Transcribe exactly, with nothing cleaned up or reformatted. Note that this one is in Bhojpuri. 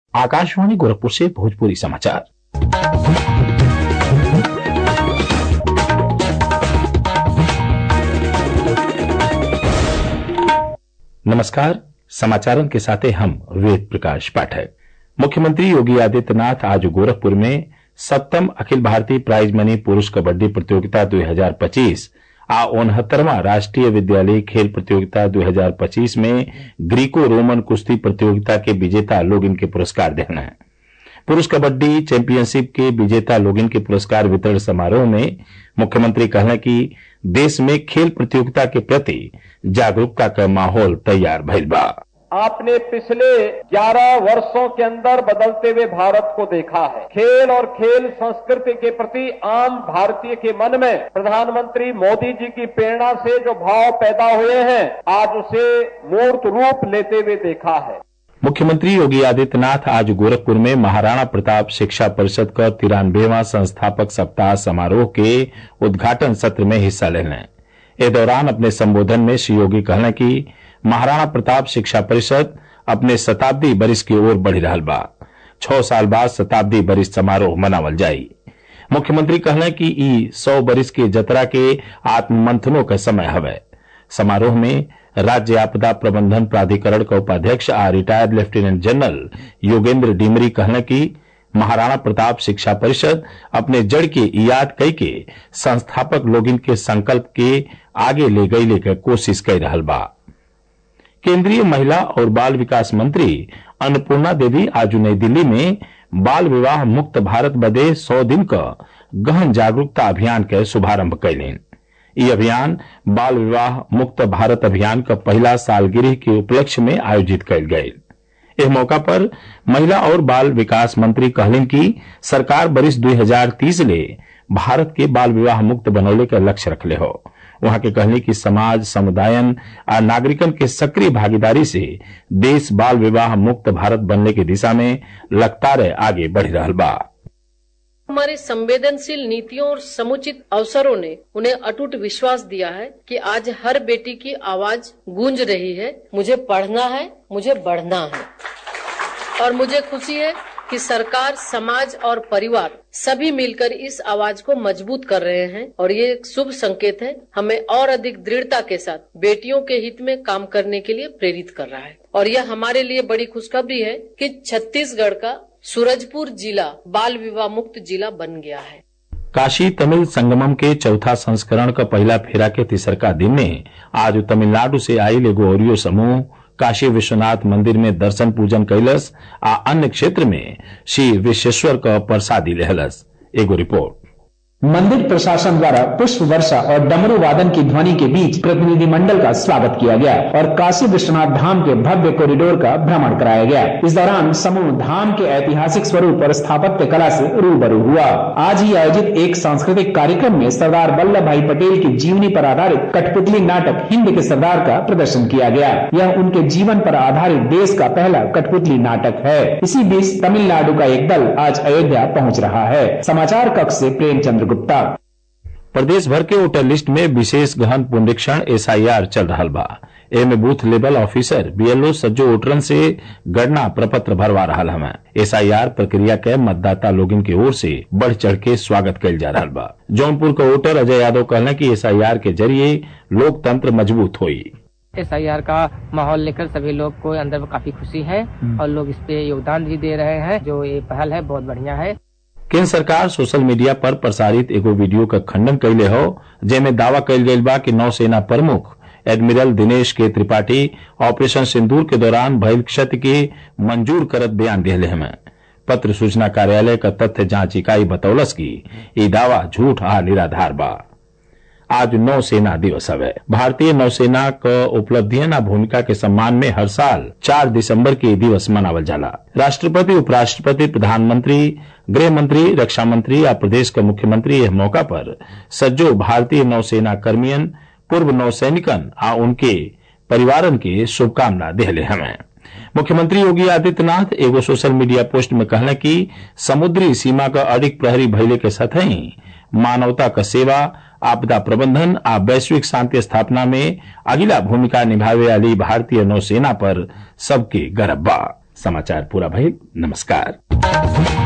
आकाशवाणी गोरखपुर से भोजपुरी समाचार। नमस्कार, समाचारों के साथ हम वेद प्रकाश पाठक। मुख्यमंत्री योगी आदित्यनाथ आज गोरखपुर में सप्तम अखिल भारतीय प्राइज मनी पुरुष कबड्डी प्रतियोगिता दो हजार पच्चीस आ उनहत्तरवां राष्ट्रीय विद्यालय खेल प्रतियोगिता दो हजार पच्चीस में ग्रीको रोमन कुश्ती प्रतियोगिता के विजेता लोग इनके पुरस्कार देना है। पुरुष कबड्डी चैंपियनशिप के विजेता लोग इनके पुरस्कार वितरण समारोह में मुख्यमंत्री कहना कि देश में खेल प्रतियोगिता के प्रति जागरूकता का माहौल तैयार भइल बा। आपने पिछले ग्यारह वर्षों के अंदर बदलते हुए भारत को देखा है। खेल और खेल संस्कृति के प्रति आम भारतीय के मन में प्रधानमंत्री मोदी जी की प्रेरणा से जो भाव पैदा हुए हैं, आज उसे मूर्त रूप लेते हुए देखा है। मुख्यमंत्री योगी आदित्यनाथ आज गोरखपुर में महाराणा प्रताप शिक्षा परिषद का तिरानवेवां संस्थापक सप्ताह समारोह के उद्घाटन सत्र में हिस्सा लेने इस दौरान अपने संबोधन में श्री योगी कहना कि महाराणा प्रताप शिक्षा परिषद अपने शताब्दी बरिस की ओर बढ़ी रहल बा। छह साल बाद शताब्दी बरिस समारोह मनावल जाई। मुख्यमंत्री कहना कि ई सौ बरिस के जतरा के आत्ममंथनों का समय हवे। समारोह में राज्य आपदा प्रबंधन प्राधिकरण का उपाध्यक्ष आ retired lieutenant general Yogendra Dimri कहना कि महाराणा प्रताप शिक्षा परिषद अपने जड़ के याद कई के संस्थापक लोगिन के संकल्प के आगे ले गईले के कोशिश कर रहल बा। केंद्रीय महिला और बाल विकास मंत्री अन्नपूर्णा देवी आज नई दिल्ली में बाल विवाह मुक्त भारत बदे सौ दिन का गहन जागरूकता अभियान के शुभारंभ कैलेन। ये अभियान बाल विवाह मुक्त भारत अभियान का पहला सालगिरह के उपलक्ष्य में आयोजित कैल गये। इस मौका पर महिला और बाल विकास मंत्री कहलिन कि सरकार बरिस दो हजार तीस ले भारत के बाल विवाह मुक्त बनौले का लक्ष्य रखले हो। वहां के कहने की समाज समुदायन और नागरिकन के सक्रिय भागीदारी से देश बाल विवाह मुक्त भारत बनने की दिशा में लगातार आगे बढ़ रहल बा। हमारे संवेदनशील नीतियों और समुचित अवसरों ने उन्हें अटूट विश्वास दिया है कि आज हर बेटी की आवाज गूंज रही है, मुझे पढ़ना है, मुझे बढ़ना है। और मुझे खुशी है कि सरकार, समाज और परिवार सभी मिलकर इस आवाज को मजबूत कर रहे हैं और ये एक शुभ संकेत है। हमें और अधिक दृढ़ता के साथ बेटियों के हित में काम करने के लिए प्रेरित कर रहा है। और यह हमारे लिए बड़ी खुशखबरी है कि छत्तीसगढ़ का सूरजपुर जिला बाल विवाह मुक्त जिला बन गया है। काशी तमिल संगमम के चौथा संस्करण का पहला फेरा के तीसरका दिन में आज तमिलनाडु से आई एगो औरियो समूह काशी विश्वनाथ मंदिर में दर्शन पूजन कैलस आ अन्य क्षेत्र में श्री विश्वेश्वर का प्रसादी लेहलस। एगो रिपोर्ट। मंदिर प्रशासन द्वारा पुष्प वर्षा और डमरू वादन की ध्वनि के बीच प्रतिनिधि मंडल का स्वागत किया गया और काशी विश्वनाथ धाम के भव्य कॉरिडोर का भ्रमण कराया गया। इस दौरान समूह धाम के ऐतिहासिक स्वरूप और स्थापत्य कला से रूबरू हुआ। आज ही आयोजित एक सांस्कृतिक कार्यक्रम में सरदार वल्लभ भाई पटेल की जीवनी पर आधारित कठपुतली नाटक हिंद के सरदार का प्रदर्शन किया गया। यह उनके जीवन पर आधारित देश का पहला कठपुतली नाटक है। इसी बीच तमिलनाडु का एक दल आज अयोध्या पहुँच रहा है। समाचार कक्ष से प्रेमचंद्र गुप्ता। प्रदेश भर के वोटर लिस्ट में विशेष गहन पुनरीक्षण एस आई आर चल रहा बा। एमे booth level officer B L O सज्जो वोटरन से गणना प्रपत्र भरवा रहा हमें। एस आई आर प्रक्रिया के मतदाता लोगन की ओर से बढ़ चढ़ के स्वागत कैल जा रहा बा। जौनपुर का वोटर अजय यादव कहना कि एस आई आर के जरिए लोकतंत्र मजबूत हुई। एस आई आर का माहौल लेकर सभी लोग को अंदर काफी खुशी है और लोग इस पे योगदान भी दे रहे हैं। जो ये पहल है बहुत बढ़िया है। केंद्र सरकार सोशल मीडिया पर प्रसारित एगो वीडियो का खंडन कैले हो, जेमें दावा कैल गई बा कि नौसेना प्रमुख एडमिरल दिनेश के त्रिपाठी ऑपरेशन सिंदूर के दौरान भइल क्षति के मंजूर करत बयान दिले हमें। पत्र सूचना कार्यालय का तथ्य जांच इकाई बतौलस की ये दावा झूठ आ निराधार बा। आज नौसेना दिवस है। भारतीय नौसेना क उपलब्धियन आ भूमिका के सम्मान में हर साल चार दिसंबर के दिवस मनावल जाला। राष्ट्रपति, उपराष्ट्रपति, प्रधानमंत्री, गृह मंत्री, रक्षा मंत्री आ प्रदेश के मुख्यमंत्री यह मौका पर सज्जो भारतीय नौसेना कर्मियन, पूर्व नौसैनिकन आ उनके परिवारन के शुभकामना देहले हमें। मुख्यमंत्री योगी आदित्यनाथ एगो सोशल मीडिया पोस्ट में कहना कि समुद्री सीमा का अडिग प्रहरी भइले के साथ ही मानवता का सेवा, आपदा प्रबंधन आ वैश्विक शांति स्थापना में अगिला भूमिका निभावे वाली भारतीय नौसेना पर सबके गर्व बा। समाचार पूरा भइल। नमस्कार।